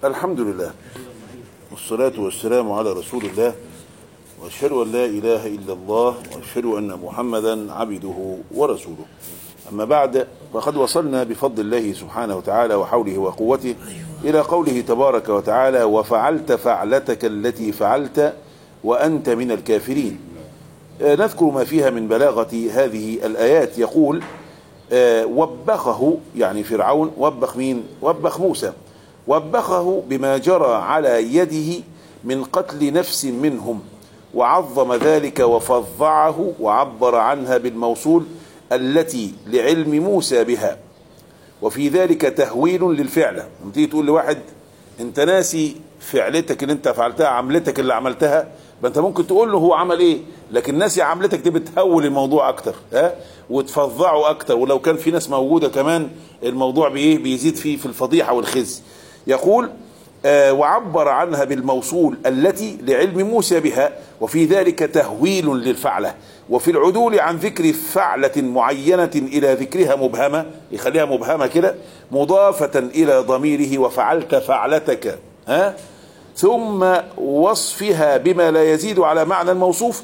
الحمد لله والصلاة والسلام على رسول الله، وأشهد أن لا إله إلا الله، وأشهد أن محمدا عبده ورسوله. أما بعد، فقد وصلنا بفضل الله سبحانه وتعالى وحوله وقوته إلى قوله تبارك وتعالى: وفعلت فعلتك التي فعلت وأنت من الكافرين. نذكر ما فيها من بلاغة هذه الآيات. يقول: وبخه، يعني فرعون وبخ مين؟ وبخ موسى. وبخه بما جرى على يده من قتل نفس منهم، وعظم ذلك وفظعه وعبر عنها بالموصول التي لعلم موسى بها، وفي ذلك تهويل للفعلة. لما تيجي تقول لواحد انت ناسي فعلتك اللي انت فعلتها، عملتك اللي عملتها، فانت ممكن تقول له هو عمل ايه، لكن ناسي عملتك دي بتهول الموضوع اكتر، وتفظعه اكتر، ولو كان في ناس موجودة كمان الموضوع بيزيد فيه في الفضيحة والخزي. يقول: وعبر عنها بالموصول التي لعلم موسى بها، وفي ذلك تهويل للفعلة، وفي العدول عن ذكر فعلة معينة إلى ذكرها مبهمة، يخليها مبهمة كده، مضافة إلى ضميره وفعلت فعلتك، ثم وصفها بما لا يزيد على معنى الموصوف،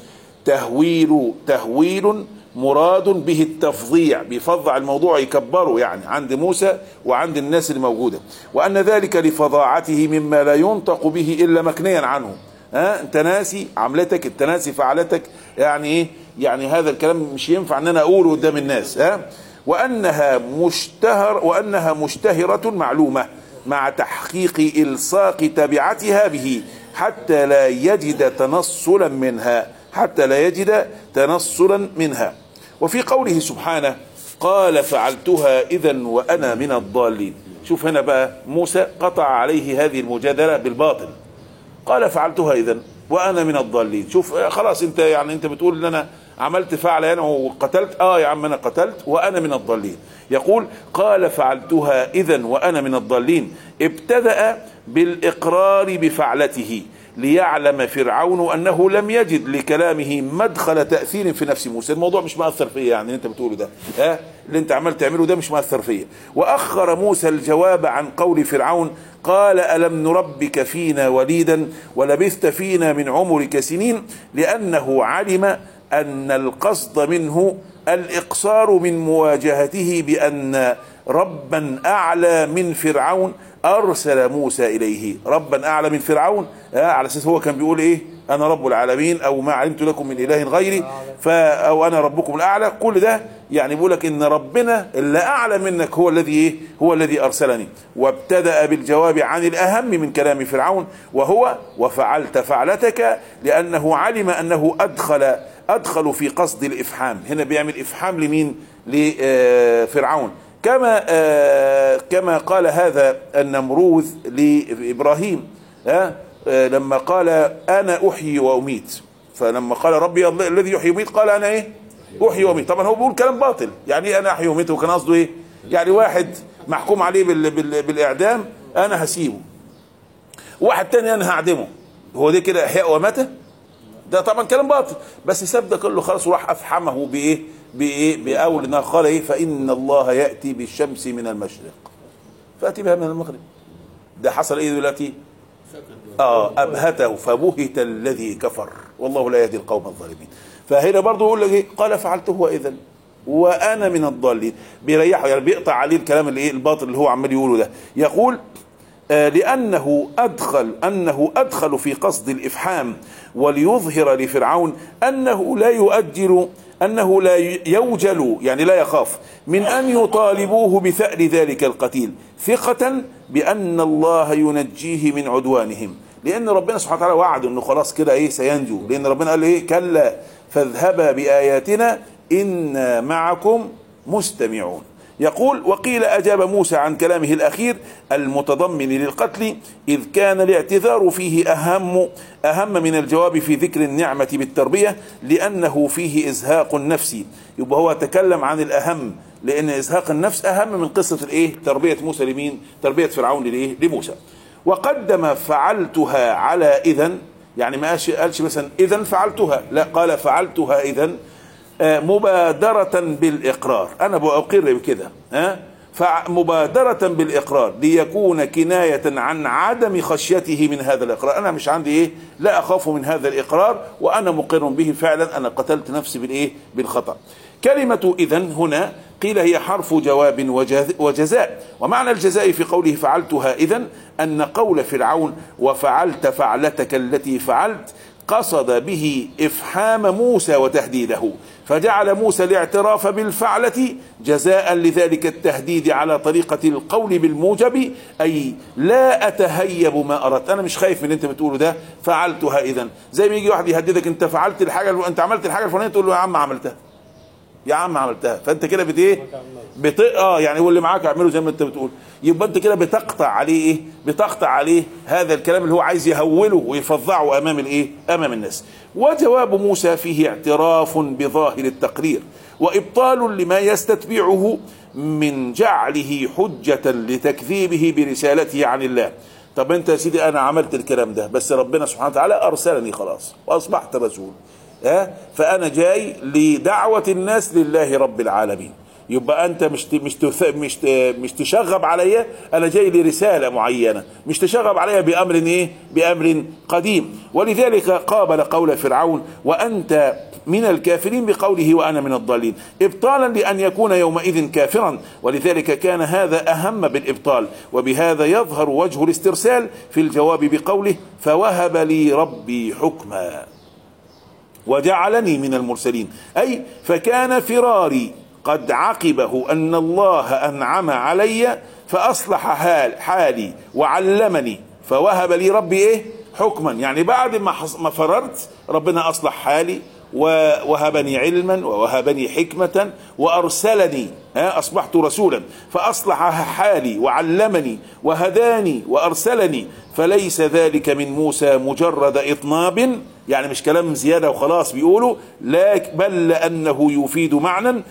تهويل مراد به التفظيع، بيفظع الموضوع يكبره يعني عند موسى وعند الناس الموجودة، وأن ذلك لفظاعته مما لا ينطق به إلا مكنيا عنه. انت ناسي عملتك، انت ناسي فعلتك، يعني ايه؟ يعني هذا الكلام مش ينفع ان انا اقوله قدام الناس. وانها مشتهرة معلومة مع تحقيق الصاق تبعتها به حتى لا يجد تنصلا منها. وفي قوله سبحانه: قال فعلتها إذا وأنا من الضالين. شوف هنا بقى موسى قطع عليه هذه المجادلة بالباطل، قال فعلتها إذا وأنا من الضالين. شوف خلاص انت يعني انت بتقول ان انا عملت فعل انا وقتلت، يا عم انا قتلت وانا من الضالين. يقول: قال فعلتها إذا وأنا من الضالين. ابتدأ بالإقرار بفعلته ليعلم فرعون أنه لم يجد لكلامه مدخل تأثير في نفس موسى. الموضوع مش مؤثر فيه، يعني انت بتقوله ده اللي انت عمال تعمله ده مش مؤثر فيه. وأخر موسى الجواب عن قول فرعون: قال ألم نربك فينا وليدا ولبثت فينا من عمرك سنين، لأنه علم أن القصد منه الإقصار من مواجهته بأن ربا أعلى من فرعون أرسل موسى إليه. ربا أعلى من فرعون، على أساس هو كان بيقول إيه؟ أنا رب العالمين، أو ما علمت لكم من إله غيري، أو أنا ربكم الأعلى. كل ده يعني بيقول لك إن ربنا اللي أعلى منك هو الذي إيه؟ هو الذي أرسلني. وابتدأ بالجواب عن الأهم من كلام فرعون، وهو: وفعلت فعلتك، لأنه علم أنه أدخل في قصد الإفحام. هنا بيعمل إفحام لمين؟ لفرعون، كما قال هذا النمروذ لإبراهيم لما قال أنا أحيي وأميت. فلما قال ربي الذي يحيي ويميت، قال أنا إيه؟ أحيي وأميت. طبعا هو بيقول كلام باطل، يعني أنا أحيي وأميت، وكان قصده إيه؟ يعني واحد محكوم عليه بالإعدام أنا هسيبه، واحد تاني أنا هعدمه. هو دي كده إحياء وماتة؟ ده طبعا كلام باطل، بس ساب ده كله خلاص وراح أفحمه بأول إنها قال إيه؟ فإن الله يأتي بالشمس من المشرق فأتي بها من المغرب. ده حصل إيه دلوقتي؟ أبهته فبهت الذي كفر والله لا يهدي القوم الظالمين. فهنا برضو يقول لك إيه؟ قال فعلته إذا وأنا من الضالين. بيريحه، يعني بيقطع عليه الكلام الباطل اللي هو عمال يقوله ده. يقول: لأنه أدخل في قصد الإفحام وليظهر لفرعون أنه لا يوجل، يعني لا يخاف من أن يطالبوه بثأر ذلك القتيل، ثقة بأن الله ينجيه من عدوانهم. لأن ربنا سبحانه وتعالى وعد أنه خلاص كده سينجو، لأن ربنا قال إيه؟ كلا فاذهبا بآياتنا إنا معكم مستمعون. يقول: وقيل أجاب موسى عن كلامه الأخير المتضمن للقتل، إذ كان الاعتذار فيه أهم من الجواب في ذكر النعمة بالتربية، لأنه فيه إزهاق النفس. يبقى هو تكلم عن الأهم، لأن إزهاق النفس أهم من قصة تربية موسى لمين؟ تربية فرعون لموسى. وقدم فعلتها على إذن، يعني ما قالش مثلا إذن فعلتها، لا، قال فعلتها إذن مبادرة بالإقرار، أنا بأقر بكده، فمبادرة بالإقرار ليكون كناية عن عدم خشيته من هذا الإقرار. أنا مش عندي إيه، لا أخاف من هذا الإقرار وأنا مقر به فعلا، أنا قتلت نفسي بالإيه، بالخطأ. كلمة إذن هنا قيل هي حرف جواب وجزاء، ومعنى الجزاء في قوله فعلتها إذن أن قول فرعون وفعلت فعلتك التي فعلت قصد به إفحام موسى وتهديده، فجعل موسى الاعتراف بالفعلة جزاء لذلك التهديد على طريقة القول بالموجب، أي لا أتهيب ما أردت، أنا مش خايف من اللي أنت بتقوله ده، فعلتها إذن. زي ما يجي واحد يهددك أنت فعلت الحاجة، أنت عملت الحاجة الفلانية، تقول له يا عم عملتها، يا عم عملتها، فانت كده يعني هو اللي معاك اعمله زي ما انت بتقول، يبقى انت كده بتقطع عليه ايه، بتقطع عليه هذا الكلام اللي هو عايز يهوله ويفظعه امام الايه، امام الناس. وجواب موسى فيه اعتراف بظاهر التقرير وابطال لما يستتبعه من جعله حجة لتكذيبه برسالته عن الله. طب انت يا سيدي انا عملت الكلام ده، بس ربنا سبحانه وتعالى ارسلني خلاص واصبحت رسول، فأنا جاي لدعوة الناس لله رب العالمين، يبقى أنت مش تشغب عليا، أنا جاي لرسالة معينة، مش تشغب عليا بأمر إيه، بأمر قديم. ولذلك قابل قول فرعون وأنت من الكافرين بقوله وأنا من الضالين، إبطالا لأن يكون يومئذ كافرا، ولذلك كان هذا أهم بالإبطال. وبهذا يظهر وجه الاسترسال في الجواب بقوله فوهب لي ربي حكما وجعلني من المرسلين، أي فكان فراري قد عقبه أن الله أنعم علي فأصلح حالي وعلمني، فوهب لي ربي إيه، حكما، يعني بعد ما فررت ربنا أصلح حالي ووهبني علما ووهبني حكمة وأرسلني، أصبحت رسولا، فأصلح حالي وعلمني وهداني وأرسلني، فليس ذلك من موسى مجرد إطناب، يعني مش كلام زيادة وخلاص بيقولوا، بل لأنه يفيد معنى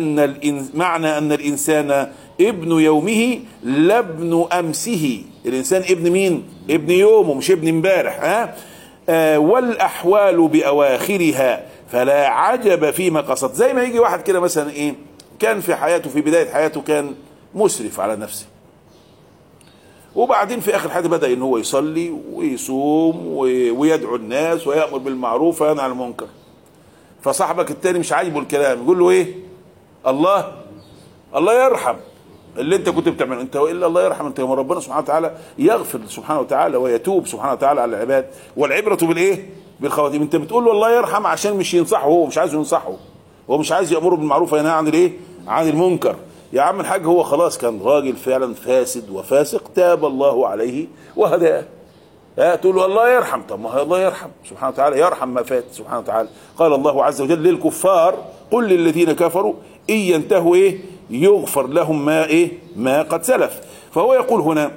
أن الإنسان ابن يومه لا ابن أمسه. الإنسان ابن مين؟ ابن يومه مش ابن امبارح. والأحوال بأواخرها فلا عجب فيما قصد. زي ما يجي واحد كده مثلا إيه، كان في حياته في بداية حياته كان مسرف على نفسه، وبعدين في آخر حياته بدأ إن هو يصلي ويصوم ويدعو الناس ويأمر بالمعروف وينهى عن المنكر، فصاحبك التاني مش عاجبه الكلام، يقول له إيه، الله يرحم اللي انت كنت بتعمله، انت والا الله يرحم، انت يوم ربنا سبحانه وتعالى يغفر سبحانه وتعالى ويتوب سبحانه وتعالى على العباد، والعبرة بالايه، بالخواتيم. انت بتقول له الله يرحم عشان مش ينصحه، هو مش عايز ينصحه، هو مش عايز يأمره بالمعروف وينهى عن الايه، عن المنكر. يا عم الحاج هو خلاص كان راجل فعلا فاسد وفاسق، تاب الله عليه وهداه، تقول له الله يرحم، طب ما الله يرحم سبحانه وتعالى، يرحم ما فات سبحانه وتعالى. قال الله عز وجل للكفار قل للذين كفروا إن ينتهوا إيه يغفر لهم ما إيه ما قد سلف. فهو يقول هنا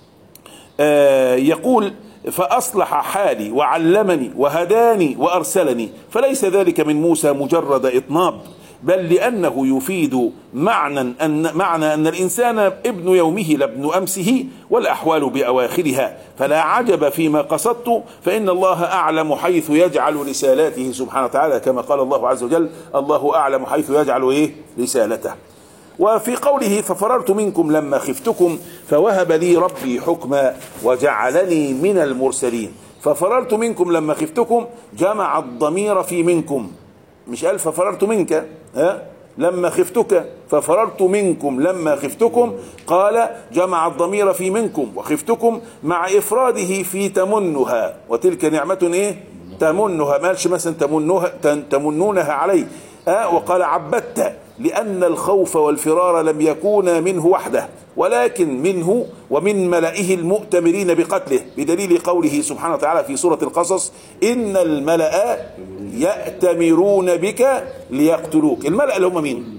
يقول فأصلح حالي وعلمني وهداني وأرسلني، فليس ذلك من موسى مجرد إطناب، بل لأنه يفيد معنى أن الإنسان ابن يومه لابن أمسه، والأحوال بأواخرها، فلا عجب فيما قصدت، فإن الله أعلم حيث يجعل رسالاته سبحانه وتعالى، كما قال الله عز وجل الله أعلم حيث يجعل إيه رسالته. وفي قوله ففررت منكم لما خفتكم فوهب لي ربي حكما وجعلني من المرسلين، ففررت منكم لما خفتكم جمع الضمير في منكم، مش قال ففررت منك لما خفتك، ففررت منكم لما خفتكم، قال جمع الضمير في منكم وخفتكم مع إفراده في تمنها، وتلك نعمة إيه تمنها، ما قالش مثلا تمنونها علي، وقال عبدت، لأن الخوف والفرار لم يكونا منه وحده، ولكن منه ومن ملئه المؤتمرين بقتله، بدليل قوله سبحانه وتعالى في سورة القصص إن الملأ يأتمرون بك ليقتلوك. الملأ اللي هم مين؟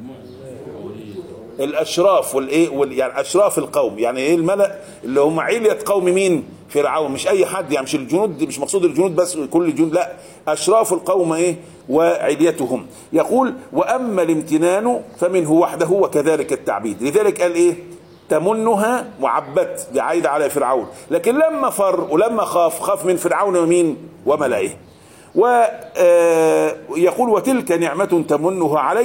الأشراف يعني أشراف القوم، يعني إيه الملأ اللي هم علية قوم مين؟ فرعون، مش أي حد، يعني مش الجنود، مش مقصود الجنود بس كل الجنود، لا أشراف القوم إيه وعليتهم. يقول وأما الامتنان فمنه وحده وكذلك التعبيد، لذلك قال إيه تمنها وعبت، دي عايدة على فرعون، لكن لما فر ولما خاف من فرعون ومين وملئه. ويقول وتلك نعمة تمنها علي،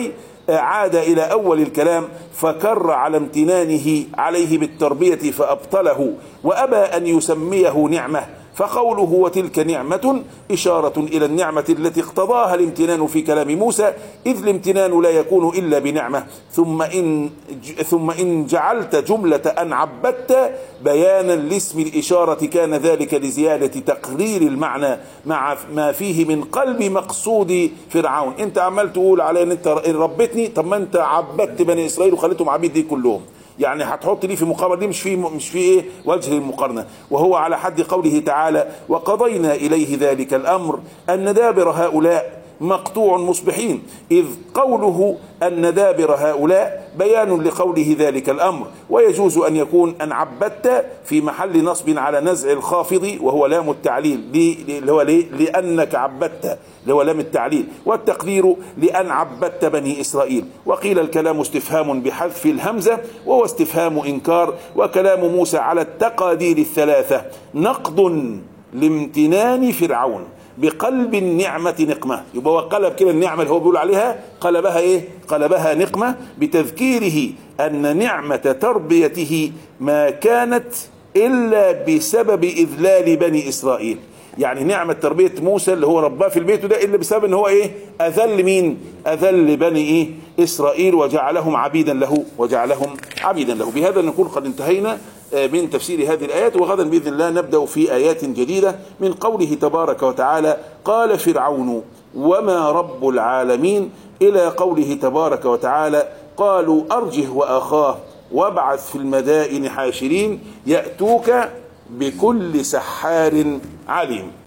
عاد إلى أول الكلام فكر على امتنانه عليه بالتربية فأبطله وأبى أن يسميه نعمة، فقوله وتلك نعمة إشارة إلى النعمة التي اقتضاها الامتنان في كلام موسى، إذ الامتنان لا يكون إلا بنعمة. ثم إن جعلت جملة أن عبدت بيانا لاسم الإشارة كان ذلك لزيادة تقرير المعنى مع ما فيه من قلب مقصود فرعون. انت عمال تقول على ان انت ربتني، طب ما انت عبدت بني إسرائيل وخليتهم عبيد دي كلهم، يعني هتحط لي في مقابله دي مش في ايه وجه المقارنه. وهو على حد قوله تعالى وقضينا اليه ذلك الامر ان دابر هؤلاء مقطوع مصبحين، إذ قوله أن دابر هؤلاء بيان لقوله ذلك الأمر. ويجوز أن يكون أن عبدت في محل نصب على نزع الخافض وهو لام التعليل اللي هو لأنك عبدت اللي هو لام التعليل، والتقدير لأن عبدت بني إسرائيل. وقيل الكلام استفهام بحذف الهمزة وهو استفهام إنكار. وكلام موسى على التقادير الثلاثة نقض لامتنان فرعون بقلب النعمة نقمة. يبقى قلب كده النعمة اللي هو بيقول عليها قلبها ايه؟ قلبها نقمة، بتذكيره ان نعمة تربيته ما كانت الا بسبب اذلال بني اسرائيل. يعني نعمة تربية موسى اللي هو رباه في البيت ده الا بسبب ان هو ايه؟ اذل مين؟ اذل بني ايه؟ اسرائيل وجعلهم عبيدا له بهذا نكون قد انتهينا من تفسير هذه الآيات، وغدا بإذن الله نبدأ في آيات جديدة من قوله تبارك وتعالى قال فرعون وما رب العالمين إلى قوله تبارك وتعالى قالوا أرجه وأخاه وابعث في المدائن حاشرين يأتوك بكل سحار عليم.